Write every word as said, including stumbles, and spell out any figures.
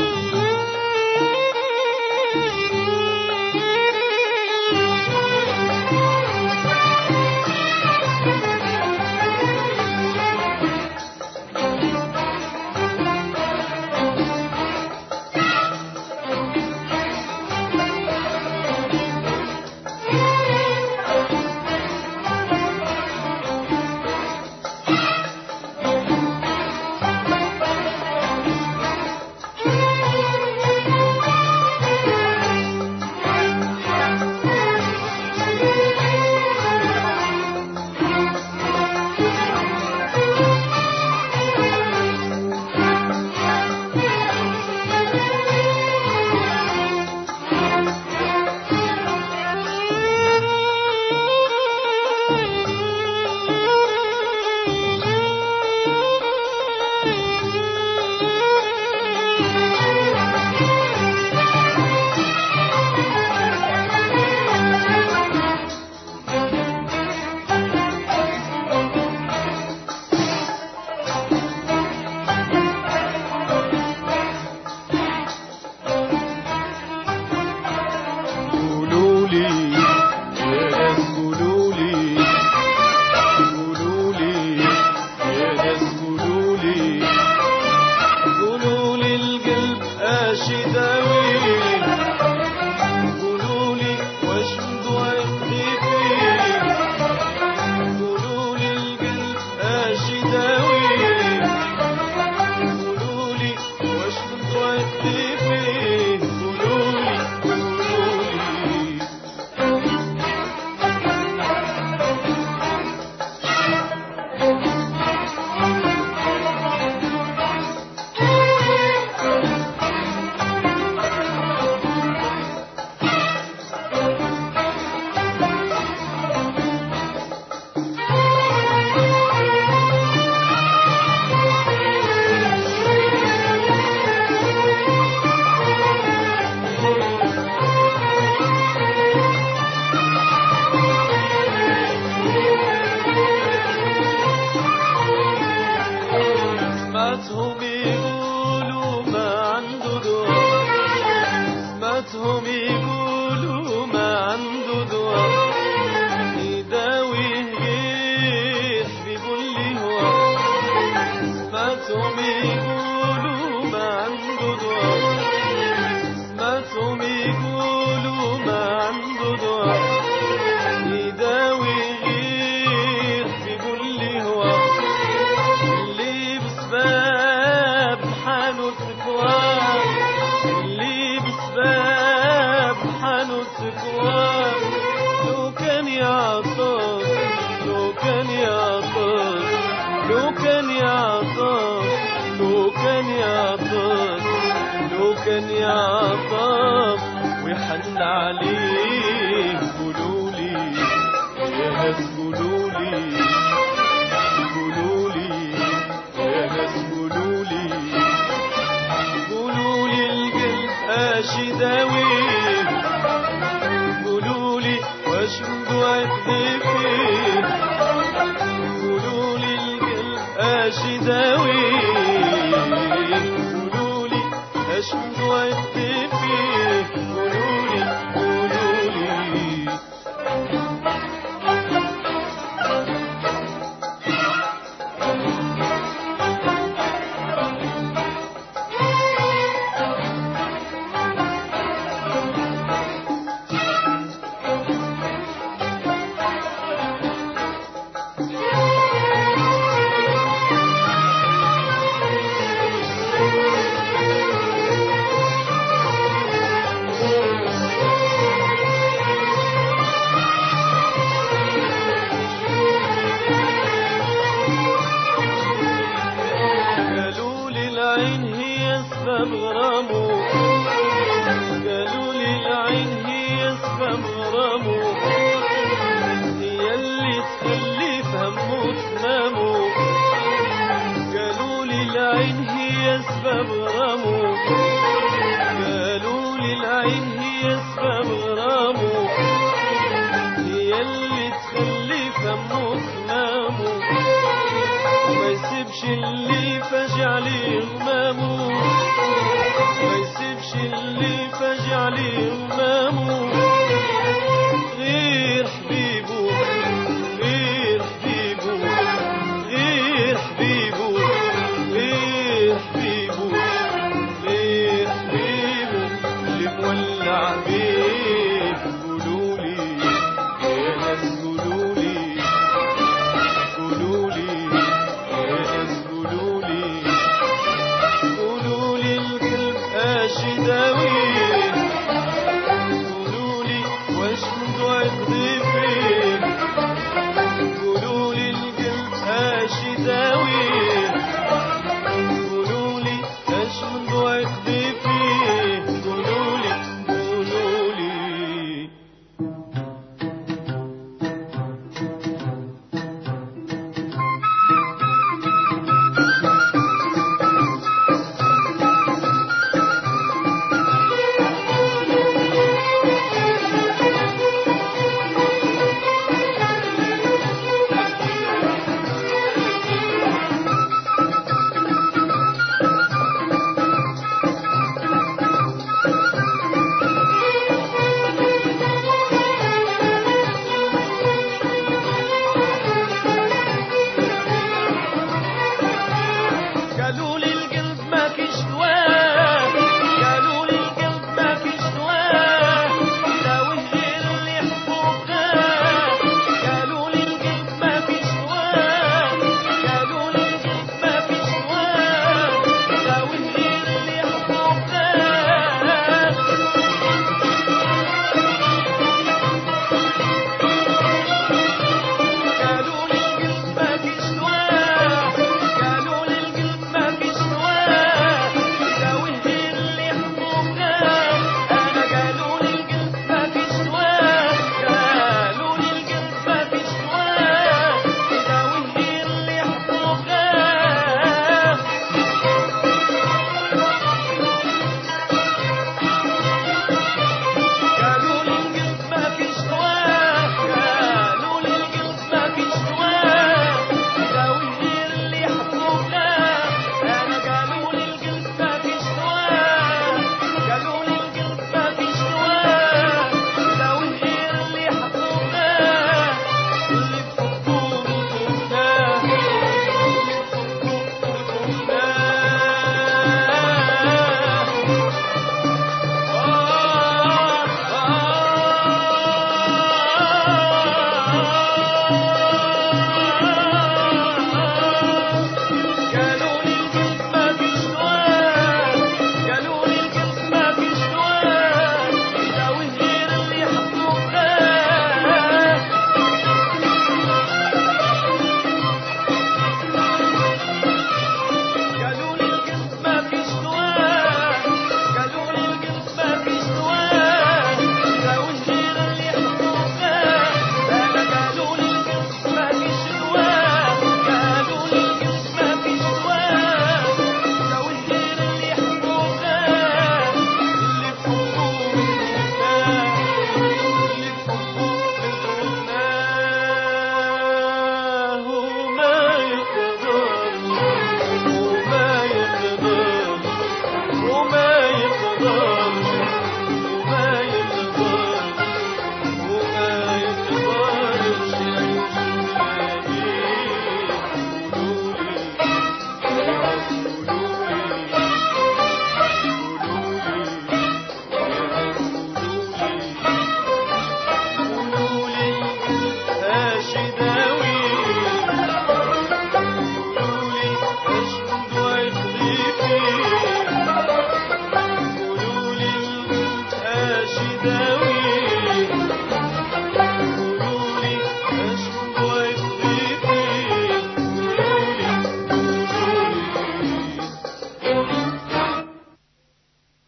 سمعتهم يقولوا ما عنده دواء يداوي غير بيقول لي هو. سمعتهم يقولوا ما عنده دواء سمعتهم يقولوا ما عنده دواء يداوي غير بيقول لي هو. اللي بسبب حاله تقوى اللي بسبب حاله تقوى لو كان يعطف لو كان يعطف لو كان يعطف لو كان يعطف لو كان يعطف ويحن عليه. قولولي يا ناس قولولي قولولي يا ناس قولولي قولولي القلب اش داوي قولولي واش ندوى فيه قولولي القلب اش داوي قولولي اش ندوى فيه قولولي قولولي سبب غرامه قالوا لي العين هي سبب غرامه هي اللي تخلي في همه تنامه. قالوا لي العين هي سبب غرامه قالوا لي العين هي سبب غرامه هي اللي تخلي في همه تنامه. وما يسيبش اللي فاجع لي غمامه ما يداويه قولولي واش من عقدي فيه قولولي القلب اش يداويه قولولي اش من عقدي فيه قولولي قولولي قالوا لي القلب ما فيش دواه قالوا لي القلب ما فيش دواه يداويه غير اللي يحبوه قالوا لي القلب ما فيش دواه قالوا لي القلب ما فيش دواه يداويه غير اللي يحبوه قالوا لي القلب ما فيش دواه قالوا لي القلب ما فيش دواه يداويه غير اللي يحبوه انا قالوا لي القلب ما فيش دواه قالوا لي القلب ما فيش دواه يداويه غير اللي يحبوه قالوا لي القلب ما فيش دواه قالوا لي القلب ما فيش دواه يداويه غير اللي يحبوه انا قالوا لي القلب ما فيش دواه قالوا لي القلب ما فيش دواه يداويه غير اللي يحبوه اللي بحبوه بتوفاه اللي بحبوه قالوا لي القلب ما فيش دواه قالوا لي القلب ما فيش دواه يداويه غير اللي يحبوه قالوا لي القلب ما فيش دواه قالوا لي القلب ما فيش دواه يداويه غير اللي يحبوه انا قالوا لي القلب ما فيش دواه قالوا لي القلب ما فيش دواه يداويه غير اللي يحبوه اللي بحبوه بتوفاه اللي بحبوه بتوفاه وما يقدر وما يقدر وما